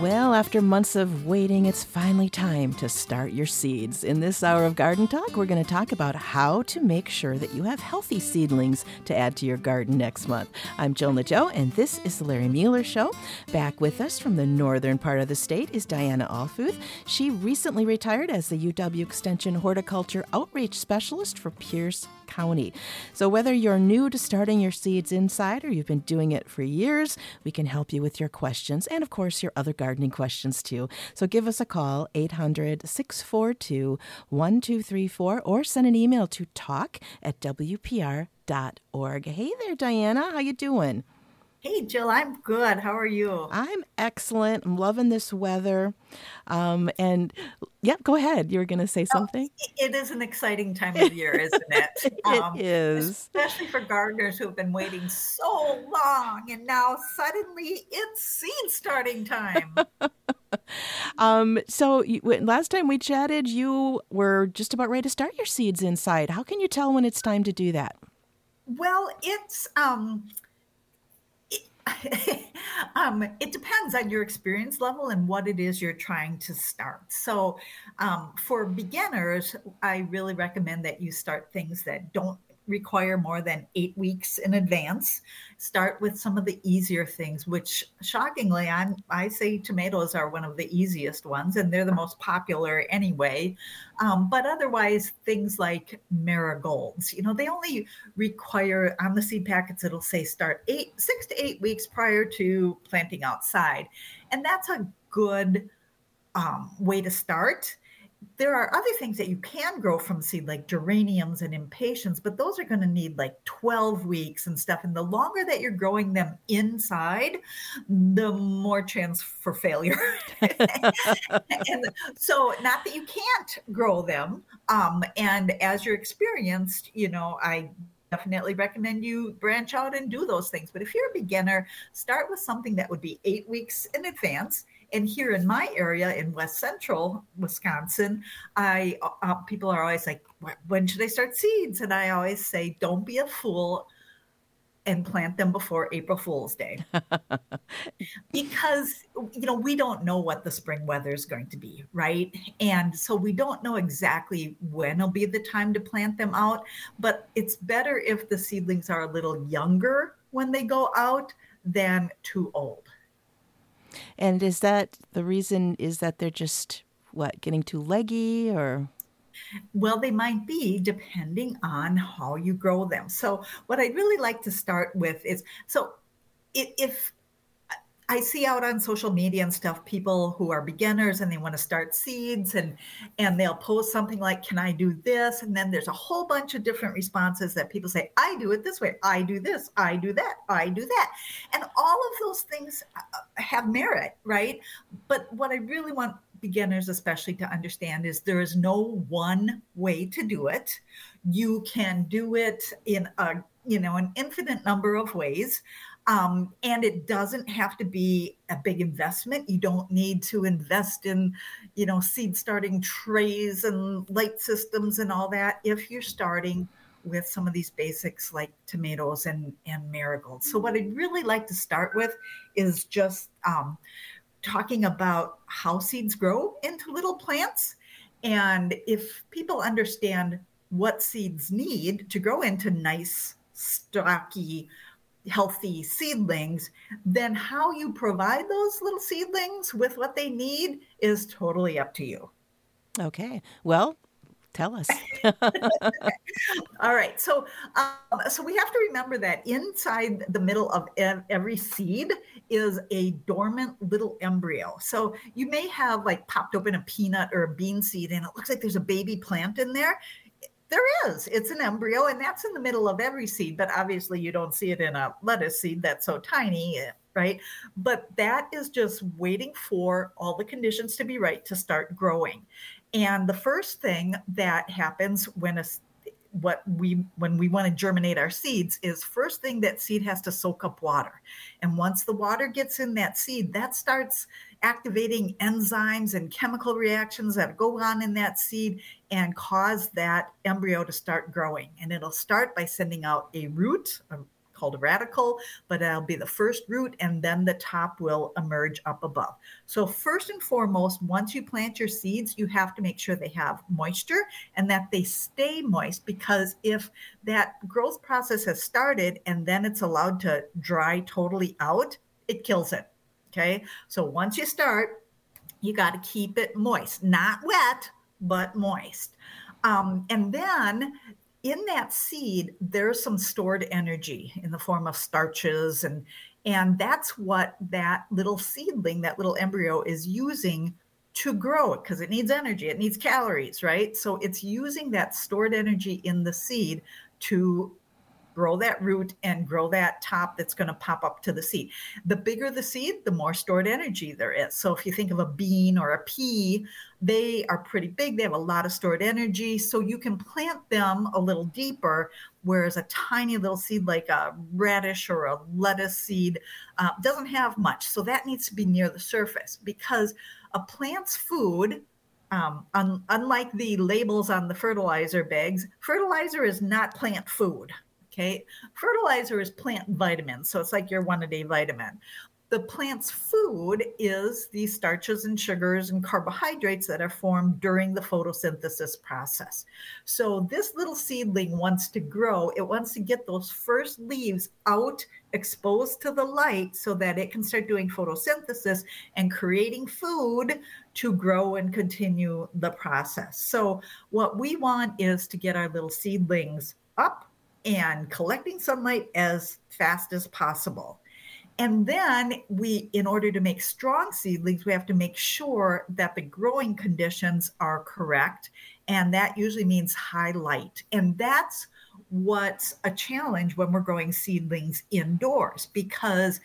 Well, after months of waiting, it's finally time to start your seeds. In this hour of Garden Talk, we're going to talk about how to make sure that you have healthy seedlings to add to your garden next month. I'm Jonah Joe, and this is the Larry Mueller Show. Back with us from the northern part of the state is Diana Alfuth. She recently retired as the UW Extension Horticulture Outreach Specialist for Pierce County. So whether you're new to starting your seeds inside or you've been doing it for years, we can help you with your questions and, of course, your other gardening questions, too. So give us a call, 800-642-1234, or send an email to talk@wpr.org. Hey there, Diana. How you doing? Hey, Jill, I'm good. How are you? I'm excellent. I'm loving this weather. And yeah, go ahead. You were going to say something? It is an exciting time of year, isn't it? It is. Especially for gardeners who have been waiting so long, and now suddenly it's seed starting time. Last time we chatted, you were just about ready to start your seeds inside. How can you tell when it's time to do that? Well, it depends on your experience level and what it is you're trying to start. So for beginners, I really recommend that you start things that don't require more than 8 weeks in advance. Start with some of the easier things, which shockingly, I say tomatoes are one of the easiest ones, and they're the most popular anyway. But otherwise, things like marigolds, they only require, on the seed packets, it'll say start 6 to 8 weeks prior to planting outside. And that's a good way to start. There are other things that you can grow from seed, like geraniums and impatiens, but those are going to need like 12 weeks and stuff. And the longer that you're growing them inside, the more chance for failure. And so not that you can't grow them. And as you're experienced, I definitely recommend you branch out and do those things. But if you're a beginner, start with something that would be 8 weeks in advance. And here in my area in West Central Wisconsin, people are always like, when should I start seeds? And I always say, don't be a fool and plant them before April Fool's Day. Because, we don't know what the spring weather is going to be, right? And so we don't know exactly when will be the time to plant them out. But it's better if the seedlings are a little younger when they go out than too old. And is that the reason, is that they're just, getting too leggy or? Well, they might be, depending on how you grow them. So what I'd really like to start with is, if I see out on social media and stuff, people who are beginners and they want to start seeds and they'll post something like, can I do this? And then there's a whole bunch of different responses that people say, I do it this way. I do this. I do that. I do that. And all of those things have merit, right? But what I really want beginners especially to understand is there is no one way to do it. You can do it in an infinite number of ways. And it doesn't have to be a big investment. You don't need to invest in, seed starting trays and light systems and all that if you're starting with some of these basics like tomatoes and marigolds. So what I'd really like to start with is just talking about how seeds grow into little plants. And if people understand what seeds need to grow into nice, stocky, healthy seedlings, then how you provide those little seedlings with what they need is totally up to you. Okay. Well, tell us. All right. So we have to remember that inside the middle of every seed is a dormant little embryo. So you may have popped open a peanut or a bean seed and it looks like there's a baby plant in there. There is. It's an embryo, and that's in the middle of every seed. But obviously, you don't see it in a lettuce seed that's so tiny, right? But that is just waiting for all the conditions to be right to start growing. And the first thing that happens when we want to germinate our seeds is first thing that seed has to soak up water. And once the water gets in that seed, that starts activating enzymes and chemical reactions that go on in that seed and cause that embryo to start growing. And it'll start by sending out a root called a radicle, but that'll be the first root, and then the top will emerge up above. So first and foremost, once you plant your seeds, you have to make sure they have moisture and that they stay moist, because if that growth process has started and then it's allowed to dry totally out, it kills it. Okay. So once you start, you got to keep it moist, not wet, but moist. And then in that seed, there's some stored energy in the form of starches. And that's what that little seedling, that little embryo is using to grow it, because it needs energy, it needs calories, right? So it's using that stored energy in the seed to grow that root and grow that top that's going to pop up to the seed. The bigger the seed, the more stored energy there is. So if you think of a bean or a pea, they are pretty big. They have a lot of stored energy. So you can plant them a little deeper, whereas a tiny little seed like a radish or a lettuce seed doesn't have much. So that needs to be near the surface, because a plant's food, unlike the labels on the fertilizer bags, fertilizer is not plant food. Okay. Fertilizer is plant vitamins. So it's like your one-a-day vitamin. The plant's food is these starches and sugars and carbohydrates that are formed during the photosynthesis process. So this little seedling wants to grow. It wants to get those first leaves out, exposed to the light, so that it can start doing photosynthesis and creating food to grow and continue the process. So what we want is to get our little seedlings up and collecting sunlight as fast as possible. And then in order to make strong seedlings, we have to make sure that the growing conditions are correct. And that usually means high light. And that's what's a challenge when we're growing seedlings indoors, because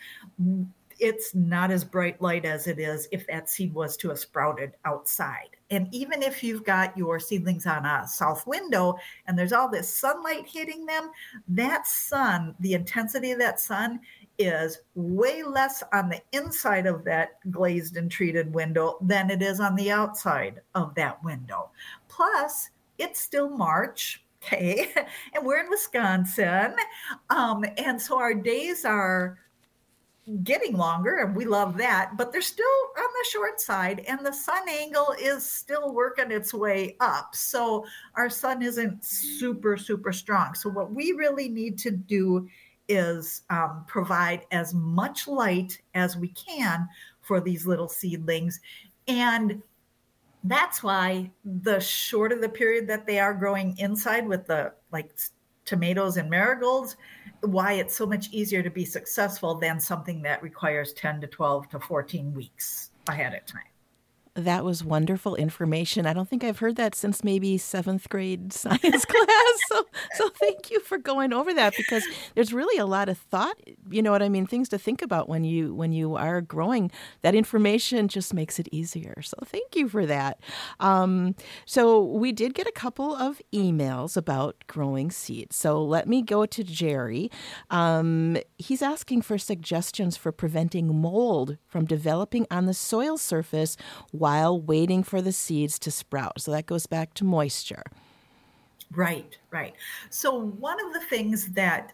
it's not as bright light as it is if that seed was to have sprouted outside. And even if you've got your seedlings on a south window and there's all this sunlight hitting them, that sun, the intensity of that sun is way less on the inside of that glazed and treated window than it is on the outside of that window. Plus, it's still March. Okay. And we're in Wisconsin. And so our days are getting longer, and we love that, but they're still on the short side, and the sun angle is still working its way up. So our sun isn't super, super strong. So what we really need to do is provide as much light as we can for these little seedlings. And that's why the shorter the period that they are growing inside with the tomatoes and marigolds, why it's so much easier to be successful than something that requires 10 to 12 to 14 weeks ahead of time. That was wonderful information. I don't think I've heard that since maybe 7th grade science class. So thank you for going over that, because there's really a lot of thought, you know what I mean, things to think about when you are growing. That information just makes it easier. So thank you for that. So we did get a couple of emails about growing seeds. So let me go to Jerry. He's asking for suggestions for preventing mold from developing on the soil surface while waiting for the seeds to sprout. So that goes back to moisture. Right. So one of the things that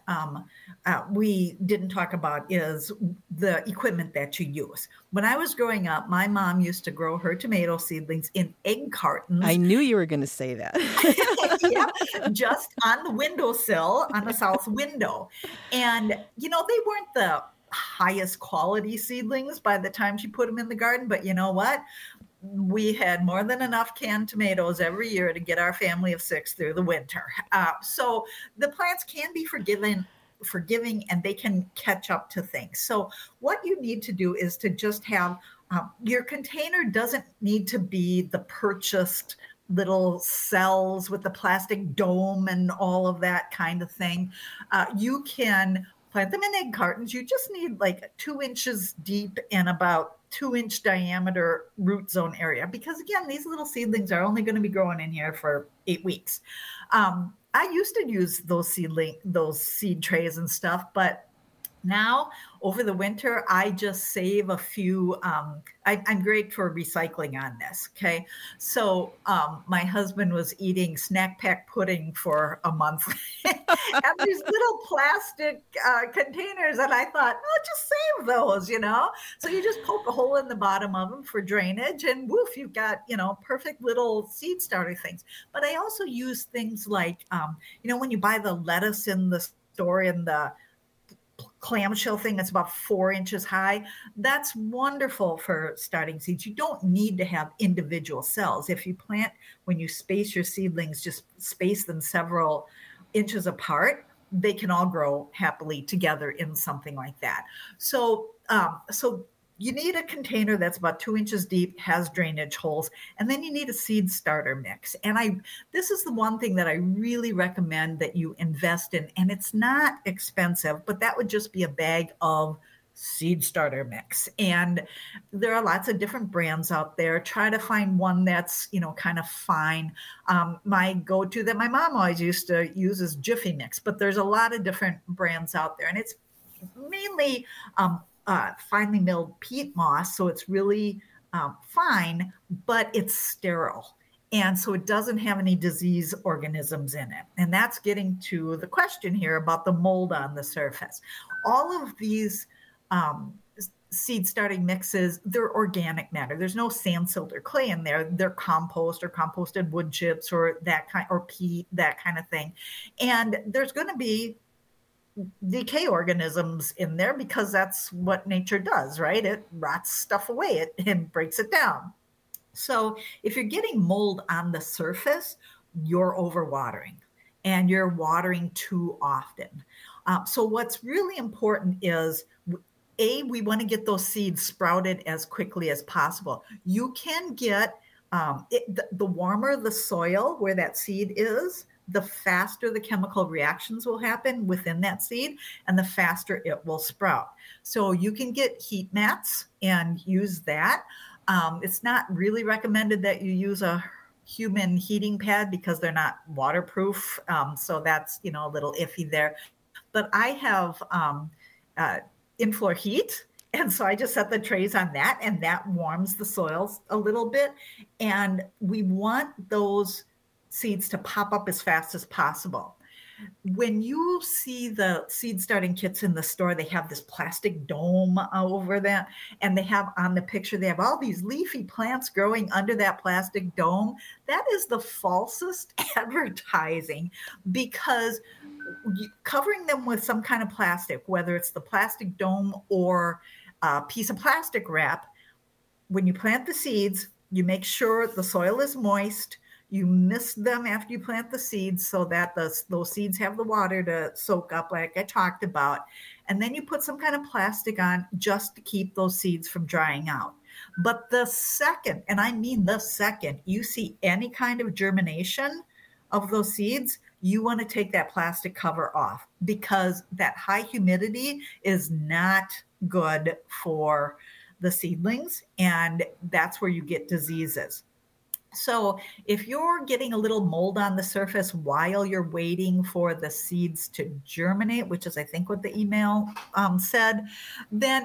we didn't talk about is the equipment that you use. When I was growing up, my mom used to grow her tomato seedlings in egg cartons. I knew you were going to say that. Yeah, just on the windowsill, on the south window. And, they weren't the highest quality seedlings by the time she put them in the garden. But you know what? We had more than enough canned tomatoes every year to get our family of 6 through the winter. So the plants can be forgiving, and they can catch up to things. So what you need to do is to just have your container doesn't need to be the purchased little cells with the plastic dome and all of that kind of thing. You can plant them in egg cartons. You just need like 2 inches deep and about 2-inch diameter root zone area, because again, these little seedlings are only going to be growing in here for 8 weeks. I used to use those seed trays and stuff, but Now, over the winter, I just save a few. I'm great for recycling on this. Okay. So, my husband was eating snack pack pudding for a month and these little plastic containers. And I thought, oh, just save those. So you just poke a hole in the bottom of them for drainage and woof, you've got, perfect little seed starter things. But I also use things like, when you buy the lettuce in the store in the clamshell thing that's about 4 inches high. That's wonderful for starting seeds. You don't need to have individual cells. If you plant, when you space your seedlings, just space them several inches apart, they can all grow happily together in something like that. So you need a container that's about 2 inches deep, has drainage holes, and then you need a seed starter mix. And this is the one thing that I really recommend that you invest in. And it's not expensive, but that would just be a bag of seed starter mix. And there are lots of different brands out there. Try to find one that's, kind of fine. My go-to that my mom always used to use is Jiffy Mix, but there's a lot of different brands out there. And it's mainly finely milled peat moss, so it's really fine, but it's sterile. And so it doesn't have any disease organisms in it. And that's getting to the question here about the mold on the surface. All of these seed starting mixes, they're organic matter. There's no sand, silt, or clay in there. They're compost or composted wood chips or that kind, or peat, that kind of thing. And there's going to be decay organisms in there because that's what nature does, right? It rots stuff away, it breaks it down. So if you're getting mold on the surface, you're overwatering and you're watering too often. So what's really important is, we want to get those seeds sprouted as quickly as possible. You can get the warmer the soil where that seed is, the faster the chemical reactions will happen within that seed and the faster it will sprout. So you can get heat mats and use that. It's not really recommended that you use a human heating pad because they're not waterproof. So that's, a little iffy there. But I have in-floor heat. And so I just set the trays on that, and that warms the soils a little bit. And we want those seeds to pop up as fast as possible. When you see the seed starting kits in the store, they have this plastic dome over them, and they have on the picture, they have all these leafy plants growing under that plastic dome. That is the falsest advertising, because covering them with some kind of plastic, whether it's the plastic dome or a piece of plastic wrap, when you plant the seeds, you make sure the soil is moist. You mist them after you plant the seeds so that those seeds have the water to soak up, like I talked about. And then you put some kind of plastic on just to keep those seeds from drying out. But the second, and I mean the second, you see any kind of germination of those seeds, you want to take that plastic cover off, because that high humidity is not good for the seedlings, and that's where you get diseases. So if you're getting a little mold on the surface while you're waiting for the seeds to germinate, which is I think what the email said, then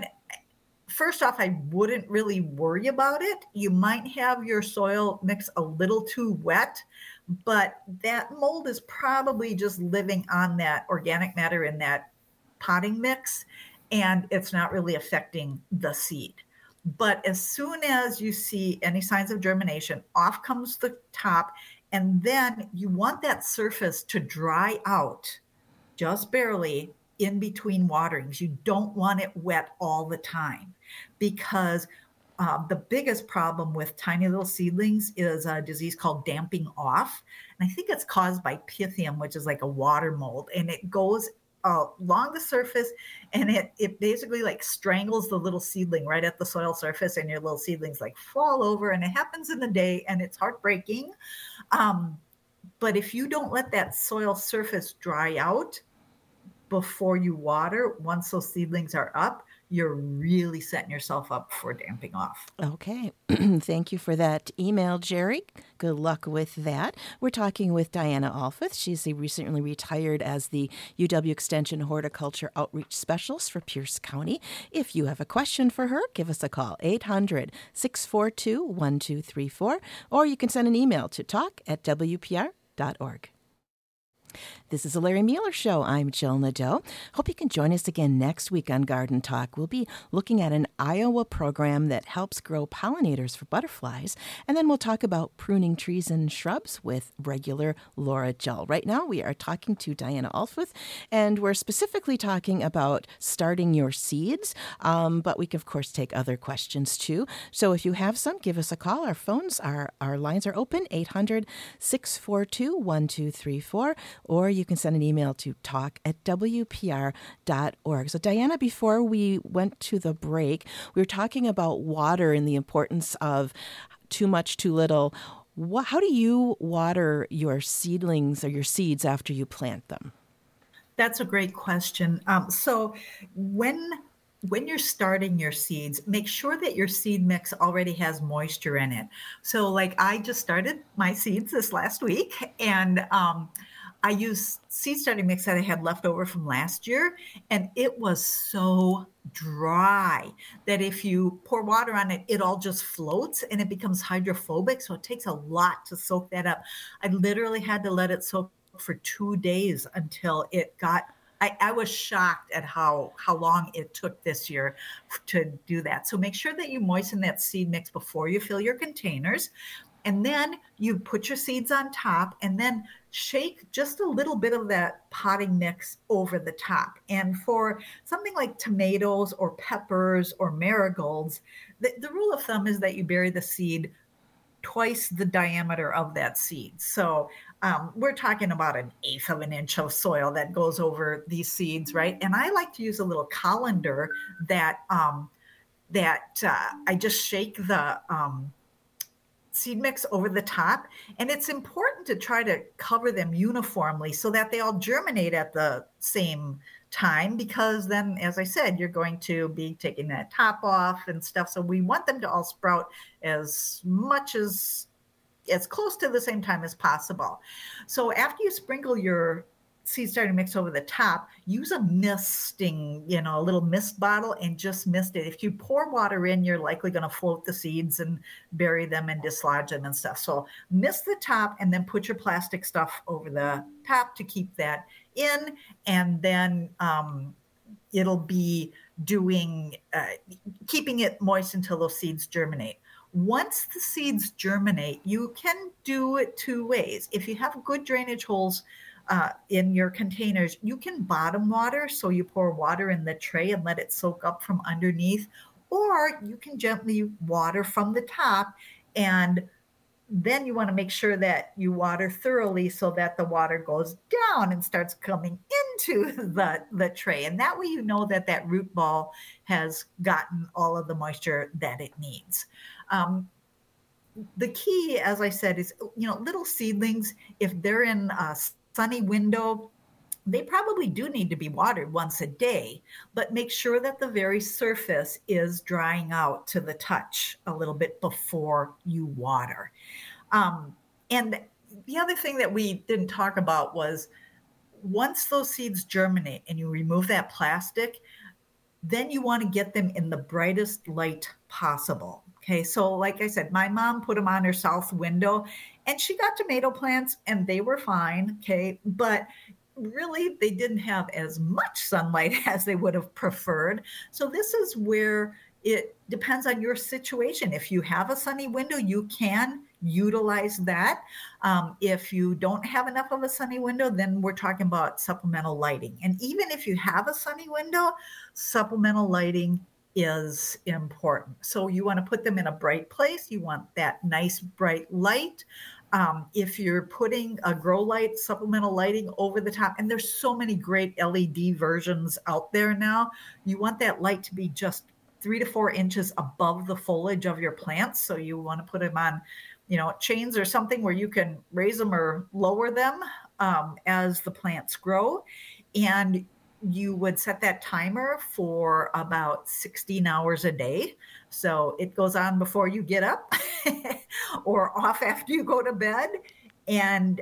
first off, I wouldn't really worry about it. You might have your soil mix a little too wet, but that mold is probably just living on that organic matter in that potting mix, and it's not really affecting the seed. But as soon as you see any signs of germination, off comes the top, and then you want that surface to dry out just barely in between waterings. You don't want it wet all the time, because the biggest problem with tiny little seedlings is a disease called damping off. And I think it's caused by Pythium, which is like a water mold, and it goes along the surface, and it basically like strangles the little seedling right at the soil surface, and your little seedlings like fall over, and it happens in a day, and it's heartbreaking. But if you don't let that soil surface dry out before you water, once those seedlings are up, you're really setting yourself up for damping off. Okay. Thank you for that email, Jerry. Good luck with that. We're talking with Diana Alfuth. She's recently retired as the UW Extension Horticulture Outreach Specialist for Pierce County. If you have a question for her, give us a call, 800-642-1234, or you can send an email to talk@wpr.org. This is the Larry Mueller Show. I'm Jill Nadeau. Hope you can join us again next week on Garden Talk. We'll be looking at an Iowa program that helps grow pollinators for butterflies. And then we'll talk about pruning trees and shrubs with regular Laura Jull. Right now, we are talking to Diana Alfuth, and we're specifically talking about starting your seeds. But we can, of course, take other questions too. So if you have some, give us a call. Our lines are open, 800-642-1234. Or you can send an email to talk@wpr.org. So, Diana, before we went to the break, we were talking about water and the importance of too much, too little. How do you water your seedlings or your seeds after you plant them? That's a great question. So when you're starting your seeds, make sure that your seed mix already has moisture in it. So like I just started my seeds this last week, and I used seed starting mix that I had left over from last year, and it was so dry that if you pour water on it, it all just floats and it becomes hydrophobic. So it takes a lot to soak that up. I literally had to let it soak for 2 days until it got, I was shocked at how long it took this year to do that. So make sure that you moisten that seed mix before you fill your containers. And then you put your seeds on top and then shake just a little bit of that potting mix over the top. And for something like tomatoes or peppers or marigolds, the rule of thumb is that you bury the seed twice the diameter of that seed. So we're talking about 1/8 of an inch of soil that goes over these seeds, right? And I like to use a little colander that I just shake the seed mix over the top. And it's important to try to cover them uniformly so that they all germinate at the same time, because then, as I said, you're going to be taking that top off and stuff. So we want them to all sprout as close to the same time as possible. So after you sprinkle your seed starting mix over the top, use a misting, a little mist bottle, and just mist it. If you pour water in, you're likely going to float the seeds and bury them and dislodge them and stuff. So mist the top and then put your plastic stuff over the top to keep that in. And then it'll be keeping it moist until those seeds germinate. Once the seeds germinate, you can do it 2 ways. If you have good drainage holes in your containers, you can bottom water. So you pour water in the tray and let it soak up from underneath, or you can gently water from the top. And then you want to make sure that you water thoroughly so that the water goes down and starts coming into the tray. And that way you know that root ball has gotten all of the moisture that it needs. The key, as I said, is, little seedlings, if they're in a sunny window, they probably do need to be watered once a day, but make sure that the very surface is drying out to the touch a little bit before you water. And the other thing that we didn't talk about was, once those seeds germinate and you remove that plastic, then you want to get them in the brightest light possible. Okay, so like I said, my mom put them on her south window and she got tomato plants and they were fine. Okay, but really they didn't have as much sunlight as they would have preferred. So this is where it depends on your situation. If you have a sunny window, you can utilize that. If you don't have enough of a sunny window, then we're talking about supplemental lighting. And even if you have a sunny window, supplemental lighting is important. So you want to put them in a bright place. You want that nice bright light. If you're putting a grow light, supplemental lighting over the top, and there's so many great LED versions out there now, you want that light to be just 3 to 4 inches above the foliage of your plants. So you want to put them on, chains or something where you can raise them or lower them as the plants grow. And you would set that timer for about 16 hours a day. So it goes on before you get up or off after you go to bed. And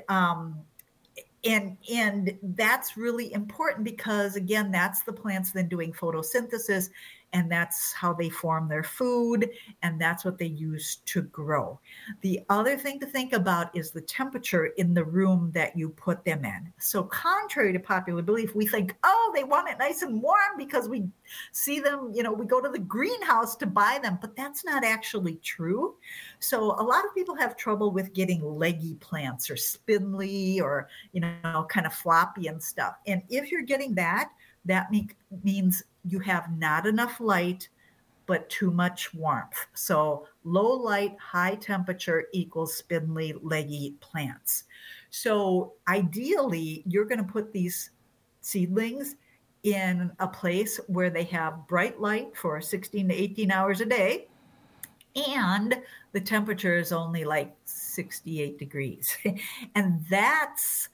and that's really important because again, that's the plants then doing photosynthesis, and that's how they form their food, and that's what they use to grow. The other thing to think about is the temperature in the room that you put them in. So contrary to popular belief, we think, oh, they want it nice and warm because we see them, we go to the greenhouse to buy them, but that's not actually true. So a lot of people have trouble with getting leggy plants or spindly or kind of floppy and stuff. And if you're getting that means you have not enough light, but too much warmth. So low light, high temperature equals spindly, leggy plants. So ideally, you're going to put these seedlings in a place where they have bright light for 16 to 18 hours a day. And the temperature is only like 68 degrees. And that's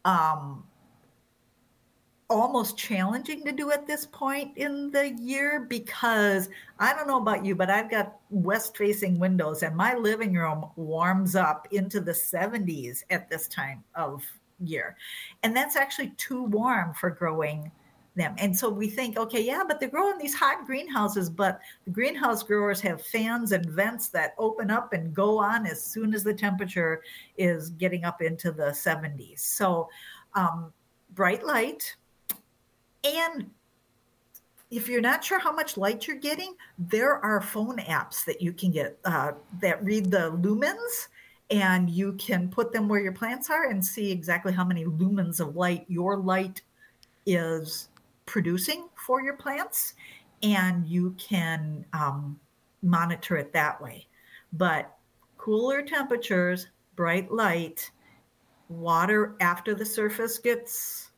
almost challenging to do at this point in the year because I don't know about you, but I've got west-facing windows and my living room warms up into the 70s at this time of year. And that's actually too warm for growing them. And so we think, okay, yeah, but they're growing these hot greenhouses, but the greenhouse growers have fans and vents that open up and go on as soon as the temperature is getting up into the 70s. So bright light. And if you're not sure how much light you're getting, there are phone apps that you can get that read the lumens, and you can put them where your plants are and see exactly how many lumens of light your light is producing for your plants, and you can monitor it that way. But cooler temperatures, bright light, water after the surface gets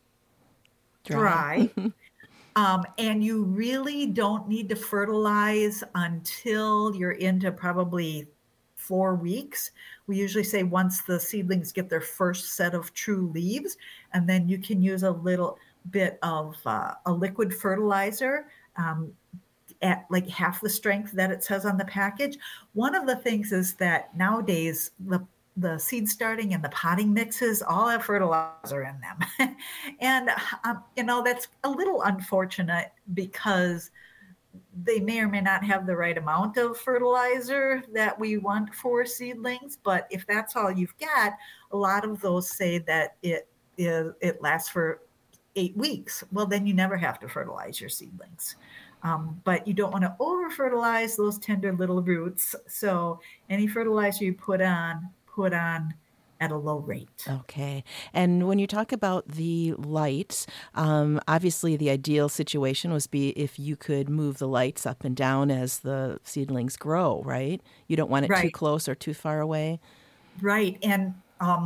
dry. And you really don't need to fertilize until you're into probably 4 weeks. We usually say once the seedlings get their first set of true leaves, and then you can use a little bit of a liquid fertilizer at like half the strength that it says on the package. One of the things is that nowadays the seed starting and the potting mixes all have fertilizer in them. And, that's a little unfortunate because they may or may not have the right amount of fertilizer that we want for seedlings. But if that's all you've got, a lot of those say that it lasts for 8 weeks. Well, then you never have to fertilize your seedlings. But you don't want to over fertilize those tender little roots. So any fertilizer you put on at a low rate. Okay. And when you talk about the lights, obviously the ideal situation would be if you could move the lights up and down as the seedlings grow, right? You don't want it too close or too far away. Right. And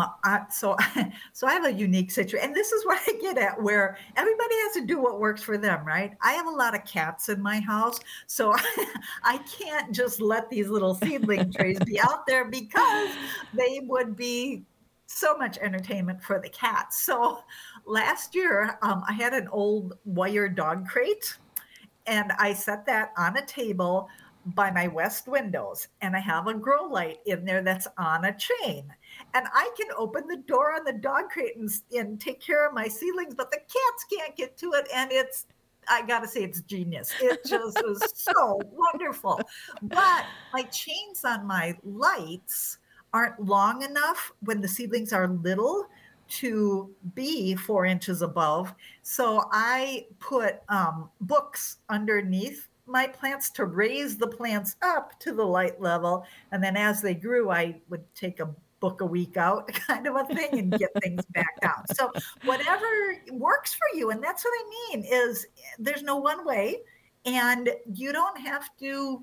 so I have a unique situation, and this is what I get at, where everybody has to do what works for them, right? I have a lot of cats in my house, so I can't just let these little seedling trays be out there because they would be so much entertainment for the cats. So last year, I had an old wire dog crate, and I set that on a table by my west windows, and I have a grow light in there that's on a chain, and I can open the door on the dog crate and take care of my seedlings, but the cats can't get to it. And I gotta say, it's genius. It just was so wonderful. But my chains on my lights aren't long enough when the seedlings are little to be 4 inches above. So I put books underneath my plants to raise the plants up to the light level. And then as they grew, I would take a book a week out kind of a thing and get things back down. So whatever works for you. And that's what I mean is there's no one way, and you don't have to,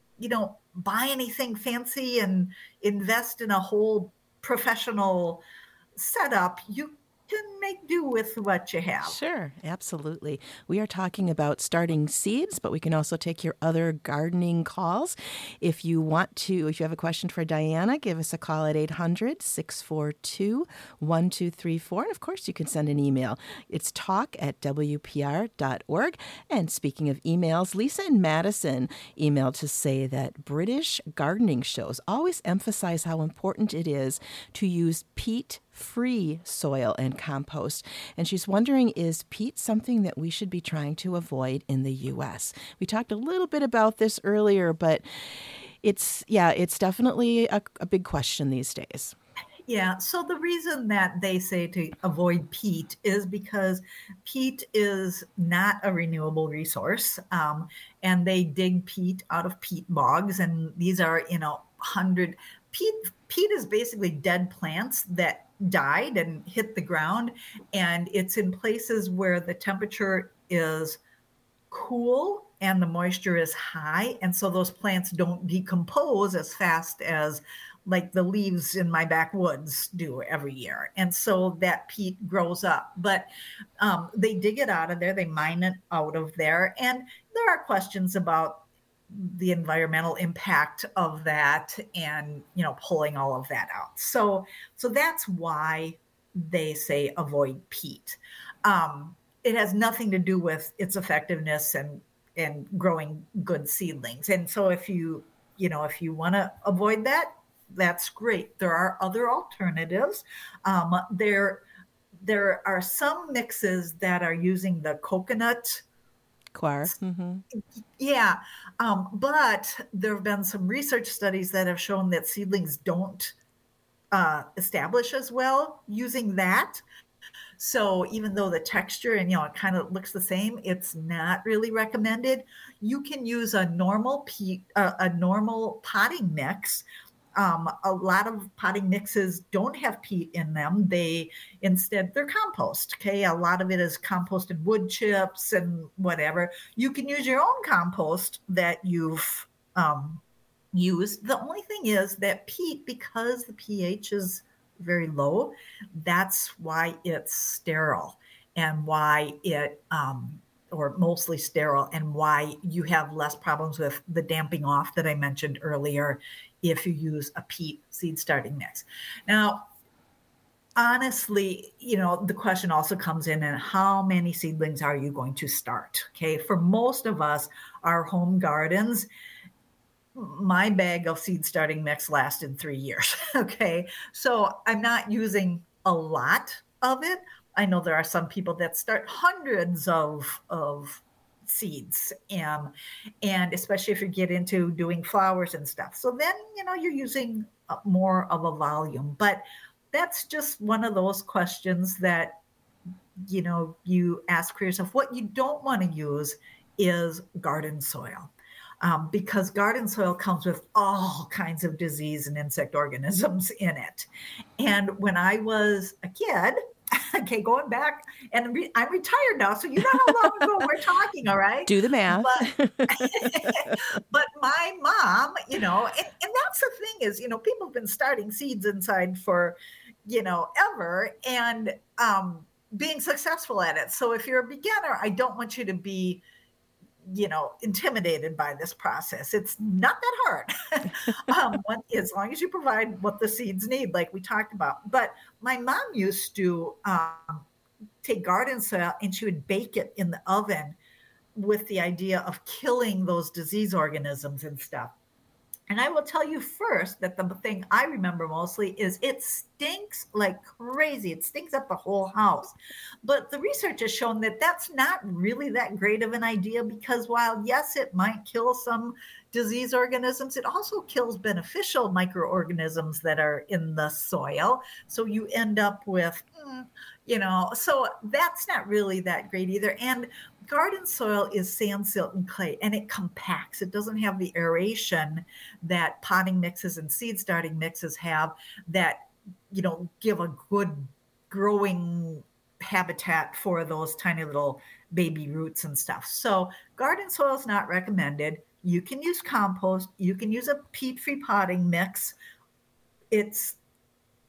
buy anything fancy and invest in a whole professional setup. You can make do with what you have. Sure, absolutely. We are talking about starting seeds, but we can also take your other gardening calls. If you have a question for Diana, give us a call at 800-642-1234. And of course, you can send an email. It's talk@wpr.org. And speaking of emails, Lisa and Madison emailed to say that British gardening shows always emphasize how important it is to use peat-free soil and compost. And she's wondering, is peat something that we should be trying to avoid in the U.S.? We talked a little bit about this earlier, but it's definitely a big question these days. Yeah, so the reason that they say to avoid peat is because peat is not a renewable resource, and they dig peat out of peat bogs, and these are, peat is basically dead plants that died and hit the ground, and it's in places where the temperature is cool and the moisture is high, and so those plants don't decompose as fast as like the leaves in my backwoods do every year. And so that peat grows up, but they dig it out of there, they mine it out of there, and there are questions about the environmental impact of that and pulling all of that out. So that's why they say avoid peat. It has nothing to do with its effectiveness and growing good seedlings. And so if you want to avoid that, that's great. There are other alternatives. There are some mixes that are using the coconut coir. Mm-hmm. Yeah. But there have been some research studies that have shown that seedlings don't establish as well using that. So even though the texture and, it kind of looks the same, it's not really recommended. You can use a normal potting mix. A lot of potting mixes don't have peat in them. They're compost. Okay. A lot of it is composted wood chips and whatever. You can use your own compost that you've used. The only thing is that peat, because the pH is very low, that's why it's sterile and why or mostly sterile, and why you have less problems with the damping off that I mentioned earlier if you use a peat seed starting mix. Now, honestly, the question also comes in, and how many seedlings are you going to start? Okay. For most of us, our home gardens, my bag of seed starting mix lasted 3 years. Okay. So I'm not using a lot of it. I know there are some people that start hundreds of seeds, and especially if you get into doing flowers and stuff. So then, you're using more of a volume, but that's just one of those questions that, you ask for yourself. What you don't want to use is garden soil. Because garden soil comes with all kinds of disease and insect organisms in it. And when I was a kid, okay, going back, and I'm retired now, so you know how long ago we're talking, all right? Do the math. But my mom, and that's the thing is, people have been starting seeds inside for, ever, and being successful at it. So if you're a beginner, I don't want you to be intimidated by this process. It's not that hard. As long as you provide what the seeds need, like we talked about. But my mom used to take garden soil and she would bake it in the oven with the idea of killing those disease organisms and stuff. And I will tell you first that the thing I remember mostly is it stinks like crazy. It stinks up the whole house. But the research has shown that that's not really that great of an idea, because while, yes, it might kill some disease organisms, it also kills beneficial microorganisms that are in the soil. So you end up with, so that's not really that great either. And garden soil is sand, silt, and clay, and it compacts. It doesn't have the aeration that potting mixes and seed starting mixes have that, give a good growing habitat for those tiny little baby roots and stuff. So garden soil is not recommended. You can use compost. You can use a peat-free potting mix.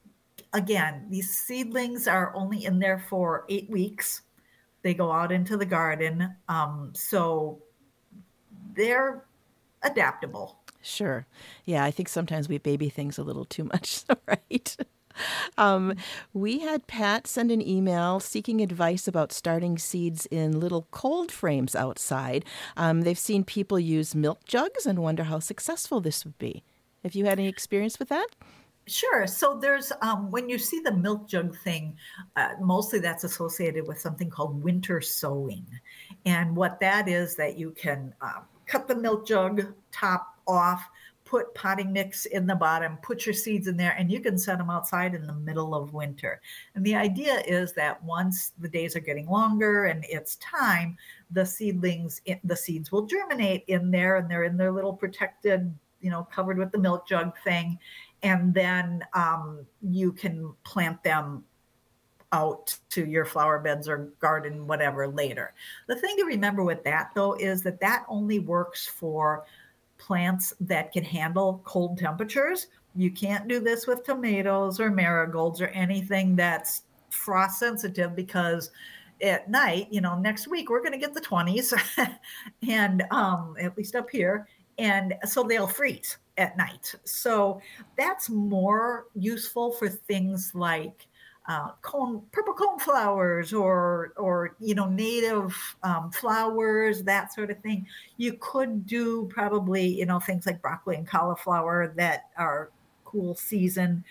again, these seedlings are only in there for 8 weeks. They go out into the garden. So they're adaptable. Sure. Yeah, I think sometimes we baby things a little too much, right? We had Pat send an email seeking advice about starting seeds in little cold frames outside. They've seen people use milk jugs and wonder how successful this would be. Have you had any experience with that? Sure. So there's when you see the milk jug thing, mostly that's associated with something called winter sowing, and what that is that you can cut the milk jug top off, put potting mix in the bottom, put your seeds in there, and you can set them outside in the middle of winter. And the idea is that once the days are getting longer and it's time, the seeds will germinate in there, and they're in their little protected, covered with the milk jug thing, and then you can plant them out to your flower beds or garden, whatever, later. The thing to remember with that, though, is that that only works for plants that can handle cold temperatures. You can't do this with tomatoes or marigolds or anything that's frost sensitive, because at night, next week we're going to get the 20s and at least up here. And so they'll freeze at night. So that's more useful for things like purple cone flowers or native flowers, that sort of thing. You could do probably things like broccoli and cauliflower that are cool season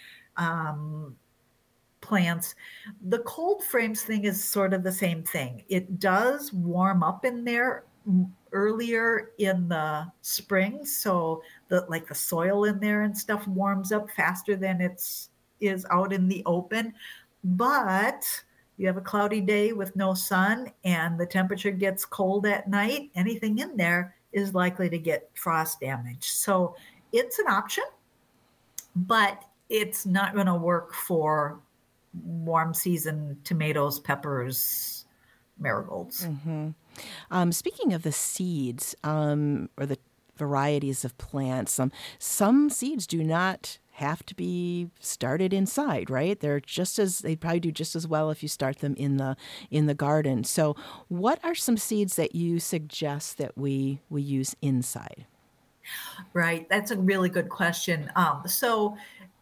plants. The cold frames thing is sort of the same thing. It does warm up in there earlier in the spring, so the soil in there and stuff warms up faster than is out in the open. But you have a cloudy day with no sun and the temperature gets cold at night, anything in there is likely to get frost damage. So it's an option, but it's not going to work for warm season tomatoes, peppers, marigolds. Speaking of the seeds or the varieties of plants, some seeds do not have to be started inside, right? They probably do just as well if you start them in the garden. So what are some seeds that you suggest that we use inside? Right. That's a really good question. So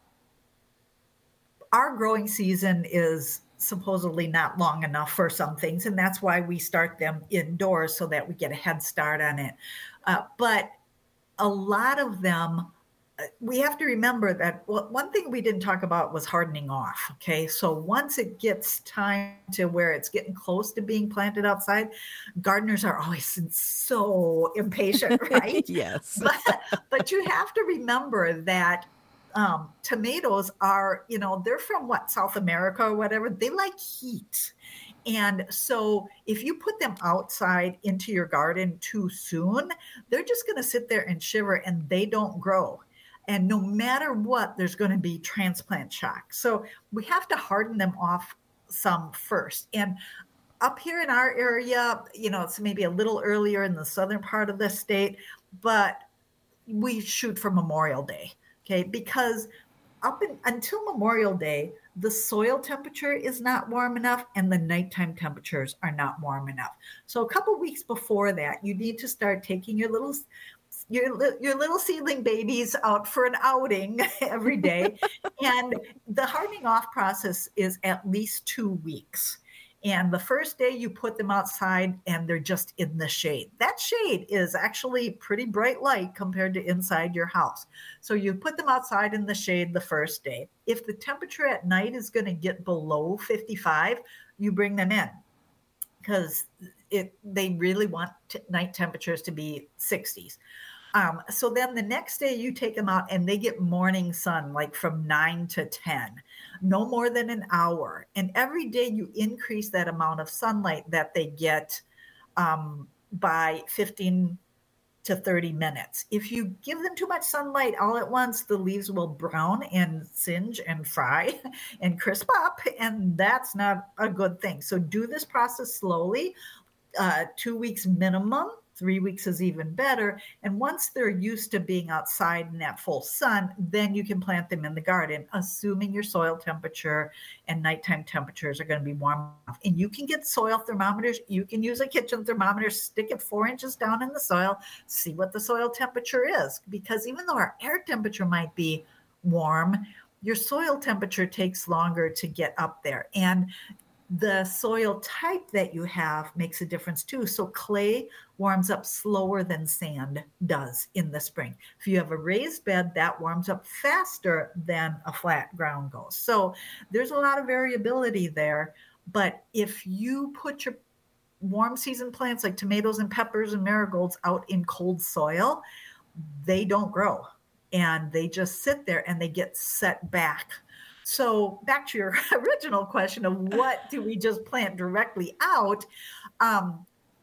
our growing season is supposedly not long enough for some things, and that's why we start them indoors so that we get a head start on it. But a lot of them, we have to remember that one thing we didn't talk about was hardening off. Okay. So once it gets time to where it's getting close to being planted outside, gardeners are always so impatient, right? Yes. But you have to remember that tomatoes are, they're from South America or whatever. They like heat. And so if you put them outside into your garden too soon, they're just going to sit there and shiver and they don't grow. And no matter what, there's going to be transplant shock. So we have to harden them off some first. And up here in our area, it's maybe a little earlier in the southern part of the state, but we shoot for Memorial Day. Okay, because until Memorial Day, the soil temperature is not warm enough and the nighttime temperatures are not warm enough. So a couple weeks before that, you need to start taking your little seedling babies out for an outing every day. And the hardening off process is at least 2 weeks. And the first day you put them outside and they're just in the shade. That shade is actually pretty bright light compared to inside your house. So you put them outside in the shade the first day. If the temperature at night is going to get below 55, you bring them in, because they really want night temperatures to be 60s. So then the next day you take them out and they get morning sun, like from 9 to 10, no more than an hour. And every day you increase that amount of sunlight that they get by 15 to 30 minutes. If you give them too much sunlight all at once, the leaves will brown and singe and fry and crisp up, and that's not a good thing. So do this process slowly, 2 weeks minimum. 3 weeks is even better. And once they're used to being outside in that full sun, then you can plant them in the garden, assuming your soil temperature and nighttime temperatures are going to be warm enough. And you can get soil thermometers. You can use a kitchen thermometer, stick it 4 inches down in the soil, see what the soil temperature is. Because even though our air temperature might be warm, your soil temperature takes longer to get up there. And the soil type that you have makes a difference too. So clay warms up slower than sand does in the spring. If you have a raised bed, that warms up faster than a flat ground goes. So there's a lot of variability there. But if you put your warm season plants like tomatoes and peppers and marigolds out in cold soil, they don't grow and they just sit there and they get set back. So back to your original question of what do we just plant directly out? And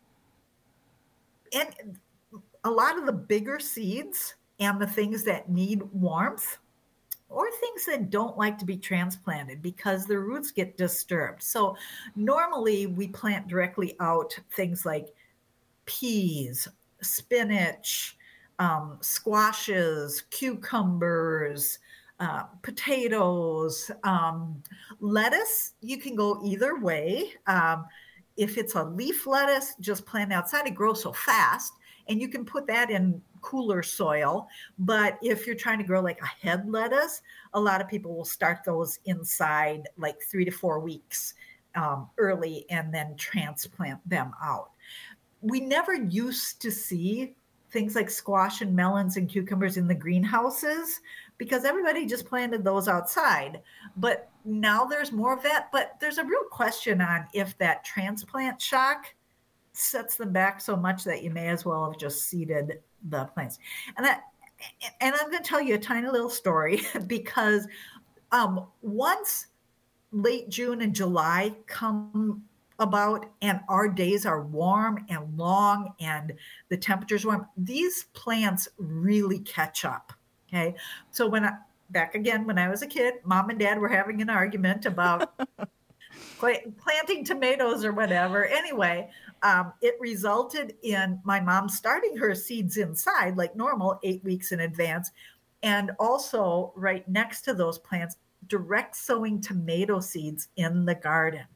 a lot of the bigger seeds and the things that need warmth or things that don't like to be transplanted because their roots get disturbed. So normally we plant directly out things like peas, spinach, squashes, cucumbers, potatoes, lettuce. You can go either way. If it's a leaf lettuce, just plant outside. It grows so fast, and you can put that in cooler soil. But if you're trying to grow like a head lettuce, a lot of people will start those inside like 3 to 4 weeks early and then transplant them out. We never used to see things like squash and melons and cucumbers in the greenhouses because everybody just planted those outside. But now there's more of that. But there's a real question on if that transplant shock sets them back so much that you may as well have just seeded the plants. And I'm going to tell you a tiny little story because once late June and July come about and our days are warm and long and the temperature's warm, these plants really catch up. Okay. So when I was a kid, mom and dad were having an argument about planting tomatoes or whatever. Anyway, it resulted in my mom starting her seeds inside like normal 8 weeks in advance. And also right next to those plants, direct sowing tomato seeds in the garden.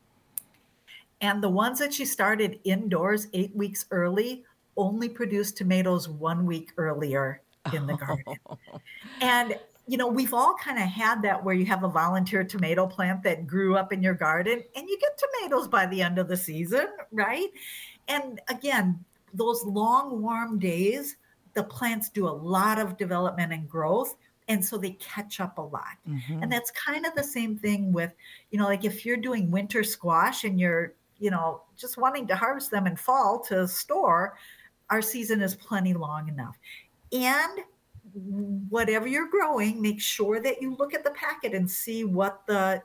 And the ones that she started indoors 8 weeks early only produced tomatoes 1 week earlier in the garden. And, we've all kind of had that where you have a volunteer tomato plant that grew up in your garden and you get tomatoes by the end of the season, right? And again, those long, warm days, the plants do a lot of development and growth. And so they catch up a lot. Mm-hmm. And that's kind of the same thing with, like if you're doing winter squash and you're, just wanting to harvest them in fall to store, our season is plenty long enough. And whatever you're growing, make sure that you look at the packet and see what the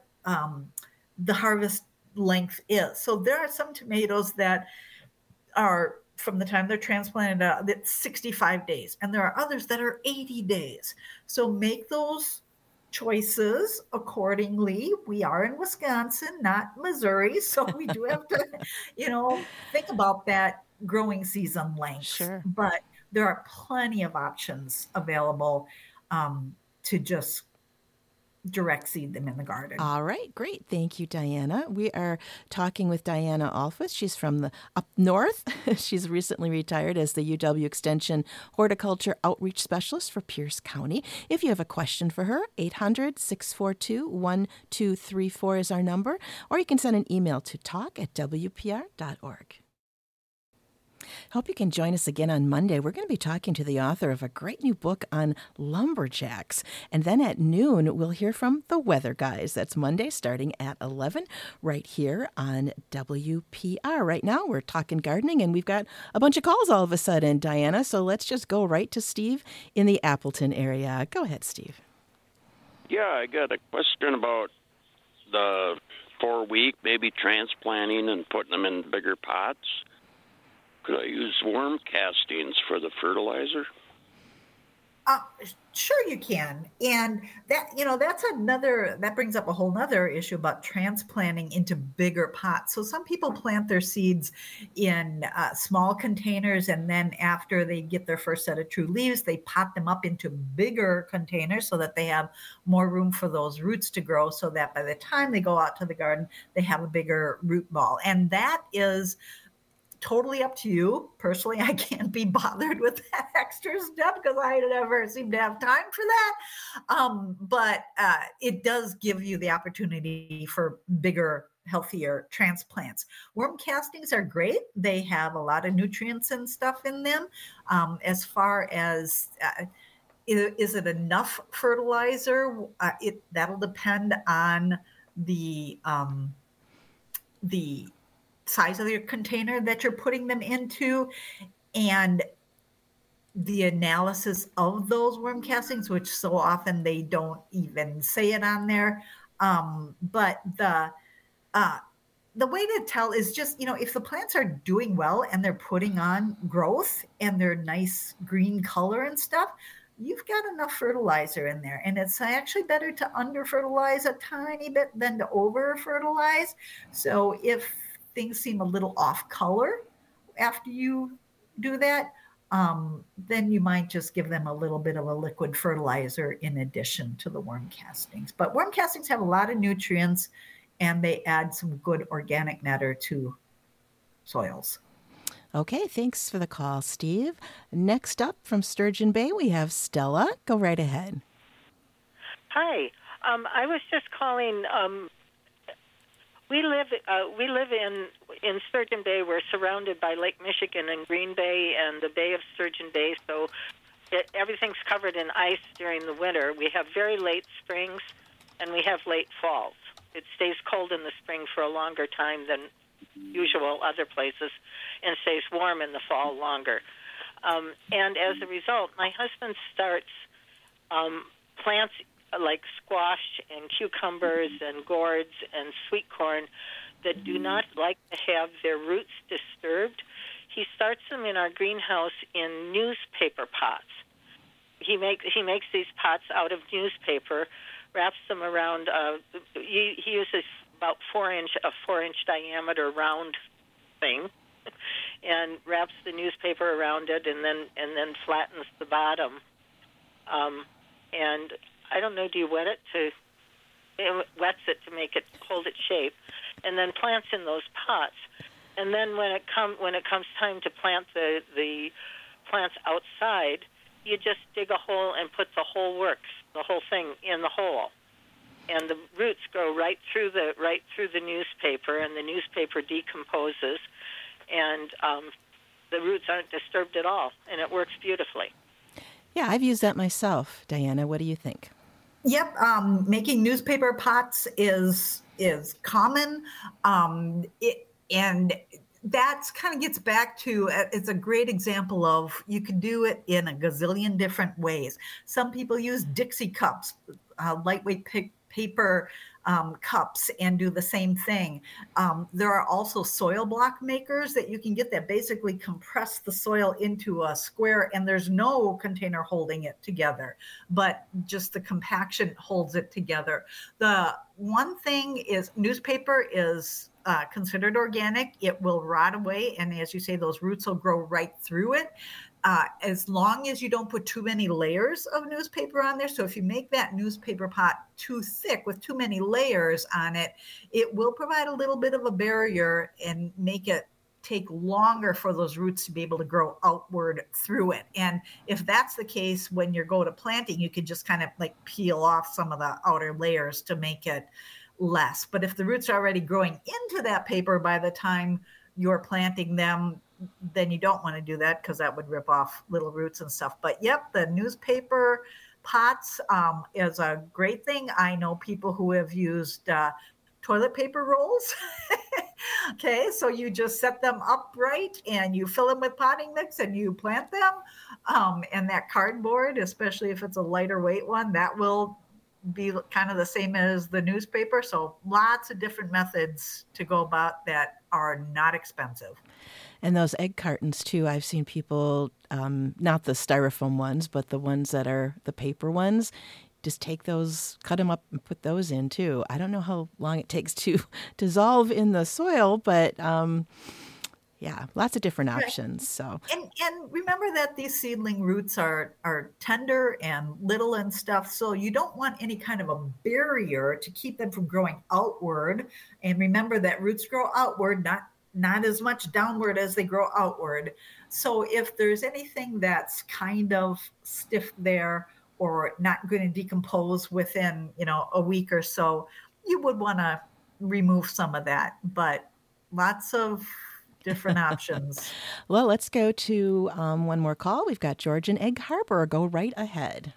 harvest length is. So there are some tomatoes that are from the time they're transplanted out, that's 65 days. And there are others that are 80 days. So make those choices accordingly. We are in Wisconsin, not Missouri. So we do have to, think about that growing season length. Sure. But there are plenty of options available to just direct seed them in the garden. All right, great. Thank you, Diana. We are talking with Diana Alquist. She's from the up north. She's recently retired as the UW Extension Horticulture Outreach Specialist for Pierce County. If you have a question for her, 800-642-1234 is our number, or you can send an email to talk@wpr.org. Hope you can join us again on Monday. We're going to be talking to the author of a great new book on lumberjacks. And then at noon, we'll hear from the Weather Guys. That's Monday starting at 11 right here on WPR. Right now, we're talking gardening, and we've got a bunch of calls all of a sudden, Diana. So let's just go right to Steve in the Appleton area. Go ahead, Steve. Yeah, I got a question about the 4-week, maybe transplanting and putting them in bigger pots. Could I use worm castings for the fertilizer? Sure, you can. And that brings up a whole nother issue about transplanting into bigger pots. So some people plant their seeds in small containers, and then after they get their first set of true leaves, they pot them up into bigger containers so that they have more room for those roots to grow, so that by the time they go out to the garden, they have a bigger root ball. And that is totally up to you. Personally, I can't be bothered with that extra step because I never seem to have time for that. But it does give you the opportunity for bigger, healthier transplants. Worm castings are great. They have a lot of nutrients and stuff in them. As far as is it enough fertilizer? That'll depend on the size of your container that you're putting them into and the analysis of those worm castings, which so often they don't even say it on there. But the way to tell is just, if the plants are doing well and they're putting on growth and they're nice green color and stuff, you've got enough fertilizer in there. And it's actually better to under fertilize a tiny bit than to over fertilize. So if things seem a little off color after you do that, then you might just give them a little bit of a liquid fertilizer in addition to the worm castings. But worm castings have a lot of nutrients and they add some good organic matter to soils. Okay, thanks for the call, Steve. Next up from Sturgeon Bay, we have Stella. Go right ahead. Hi. I was just calling. We live in Sturgeon Bay. We're surrounded by Lake Michigan and Green Bay and the Bay of Sturgeon Bay, so everything's covered in ice during the winter. We have very late springs, and we have late falls. It stays cold in the spring for a longer time than usual other places, and stays warm in the fall longer. And as a result, my husband starts plants like squash and cucumbers and gourds and sweet corn that do not like to have their roots disturbed. He starts them in our greenhouse in newspaper pots. He makes these pots out of newspaper, wraps them around. He uses about a 4-inch diameter round thing, and wraps the newspaper around it, and then flattens the bottom. And I don't know, do you wet it wets it to make it hold its shape, and then plants in those pots. And then when it comes time to plant the plants outside, you just dig a hole and put the whole thing in the hole, and the roots go right through the newspaper, and the newspaper decomposes, and the roots aren't disturbed at all, and it works beautifully. Yeah, I've used that myself. Diana, what do you think? Yep, making newspaper pots is common, and that kind of gets back to, it's a great example of you can do it in a gazillion different ways. Some people use Dixie cups, lightweight paper cups, and do the same thing. There are also soil block makers that you can get that basically compress the soil into a square, and there's no container holding it together, but just the compaction holds it together. The one thing is newspaper is considered organic. It will rot away, and as you say, those roots will grow right through it. As long as you don't put too many layers of newspaper on there. So if you make that newspaper pot too thick with too many layers on it, it will provide a little bit of a barrier and make it take longer for those roots to be able to grow outward through it. And if that's the case, when you go to planting, you can just kind of like peel off some of the outer layers to make it less. But if the roots are already growing into that paper by the time you're planting them, then you don't want to do that because that would rip off little roots and stuff. But yep, the newspaper pots is a great thing. I know people who have used toilet paper rolls. Okay, so you just set them upright and you fill them with potting mix and you plant them. And that cardboard, especially if it's a lighter weight one, that will be kind of the same as the newspaper. So lots of different methods to go about that are not expensive. And those egg cartons too, I've seen people, not the styrofoam ones, but the ones that are the paper ones, just take those, cut them up and put those in too. I don't know how long it takes to dissolve in the soil, but yeah, lots of different options. So and remember that these seedling roots are tender and little and stuff, so you don't want any kind of a barrier to keep them from growing outward. And remember that roots grow outward, not as much downward as they grow outward. So if there's anything that's kind of stiff there or not going to decompose within, a week or so, you would want to remove some of that. But lots of different options. Well, let's go to one more call. We've got George in Egg Harbor. Go right ahead.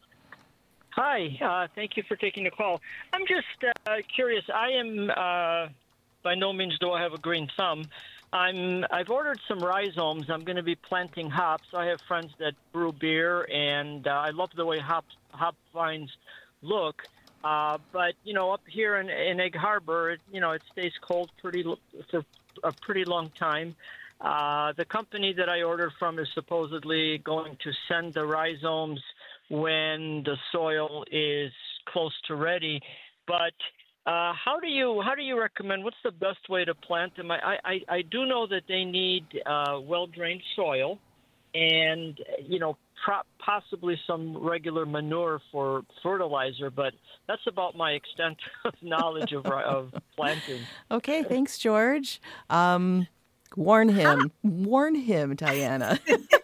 Hi, thank you for taking the call. I'm just curious. I am by no means do I have a green thumb. I've ordered some rhizomes. I'm going to be planting hops. I have friends that brew beer, and I love the way hop vines look. But up here in Egg Harbor, it stays cold for a pretty long time. The company that I ordered from is supposedly going to send the rhizomes when the soil is close to ready. But how do you recommend? What's the best way to plant them? I do know that they need well-drained soil, and possibly some regular manure for fertilizer. But that's about my extent of knowledge of planting. Okay, thanks, George. Warn him, Diana.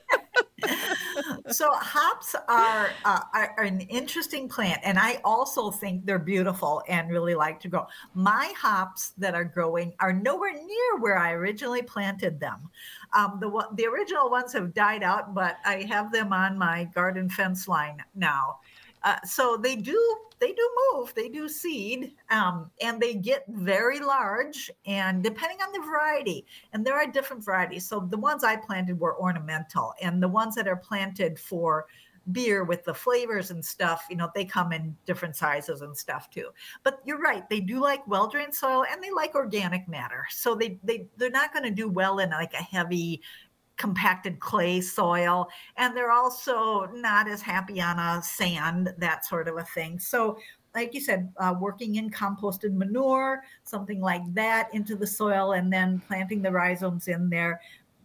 So hops are an interesting plant, and I also think they're beautiful and really like to grow. My hops that are growing are nowhere near where I originally planted them. The original ones have died out, but I have them on my garden fence line now. So they do move, they do seed, and they get very large, and depending on the variety, and there are different varieties. So the ones I planted were ornamental, and the ones that are planted for beer with the flavors and stuff, they come in different sizes and stuff too. But you're right, they do like well-drained soil, and they like organic matter. So they're not going to do well in like a heavy compacted clay soil, and they're also not as happy on a sand, that sort of a thing. So like you said, working in composted manure, something like that into the soil, and then planting the rhizomes in there.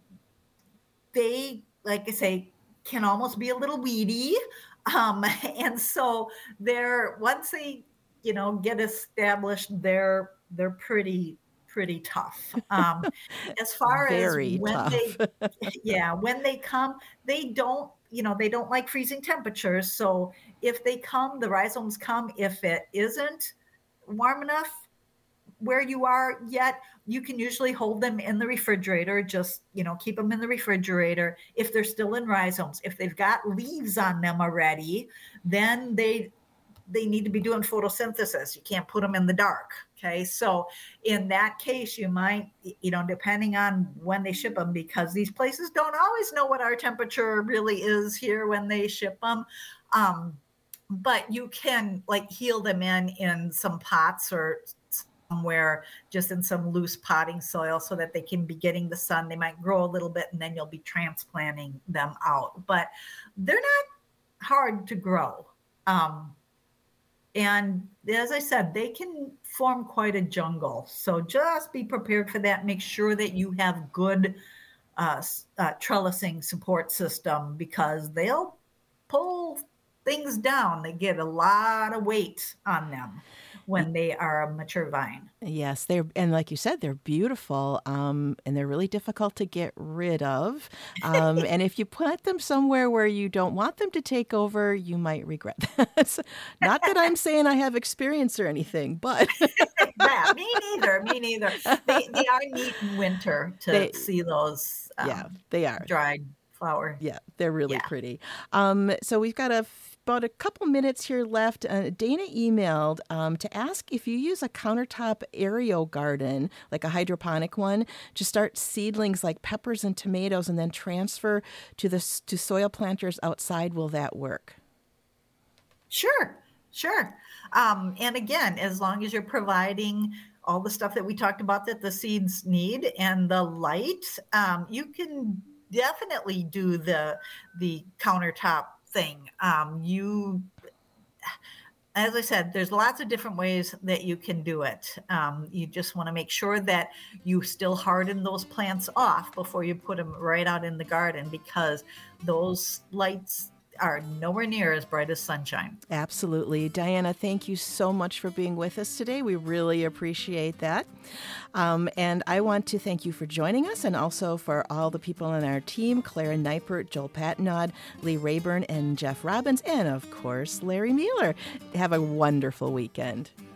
They, like I say, can almost be a little weedy. And so once they, get established, they're pretty tough. As far Very as when tough. when they come, they don't like freezing temperatures. So if they come, the rhizomes come, if it isn't warm enough where you are yet, you can usually hold them in the refrigerator. Just, keep them in the refrigerator if they're still in rhizomes. If they've got leaves on them already, then they need to be doing photosynthesis. You can't put them in the dark. Okay. So in that case, you might, depending on when they ship them, because these places don't always know what our temperature really is here when they ship them. But you can heal them in some pots or somewhere, just in some loose potting soil, so that they can be getting the sun. They might grow a little bit, and then you'll be transplanting them out. But they're not hard to grow. And as I said, they can form quite a jungle. So just be prepared for that. Make sure that you have good trellising support system, because they'll pull things down. They get a lot of weight on them when they are a mature vine. Yes, and like you said, they're beautiful, and they're really difficult to get rid of. And if you plant them somewhere where you don't want them to take over, you might regret that. Not that I'm saying I have experience or anything, but yeah, me neither. They are neat in winter to see those. They are dried flower. Yeah, they're really pretty. So we've got about a couple minutes here left. Dana emailed to ask if you use a countertop aerial garden, like a hydroponic one, to start seedlings like peppers and tomatoes and then transfer to soil planters outside. Will that work? Sure. And again, as long as you're providing all the stuff that we talked about that the seeds need and the light, you can definitely do the countertop thing. As I said, there's lots of different ways that you can do it. You just want to make sure that you still harden those plants off before you put them right out in the garden, because those lights are nowhere near as bright as sunshine. Absolutely. Diana, thank you so much for being with us today. We really appreciate that. And I want to thank you for joining us, and also for all the people on our team, Clara Neipert, Joel Pattinaud, Lee Rayburn, and Jeff Robbins, and of course, Larry Mueller. Have a wonderful weekend.